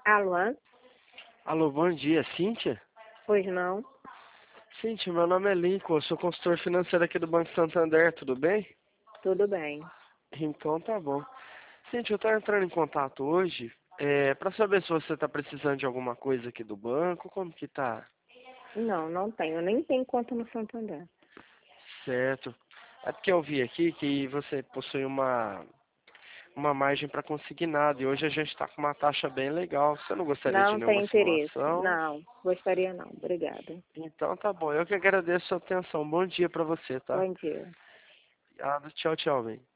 Alô? Alô, bom dia, Cíntia? Pois não? Cíntia, meu nome é Lincoln, eu sou consultor financeiro aqui do Banco Santander, tudo bem? Tudo bem. Então tá bom. Cíntia, eu estou entrando em contato hoje para saber se você está precisando de alguma coisa aqui do banco, como que tá? Não, não tenho. Eu nem tenho conta no Santander. Certo. É porque eu vi aqui que você possui uma margem para consignado e hoje a gente está com uma taxa bem legal. Você não gostaria de Não nenhuma tenho interesse. simulação? Não, gostaria não. Obrigada. Então tá bom, eu que agradeço a sua atenção. Bom dia para você, tá? Bom dia. Ah, tchau, tchau, bem.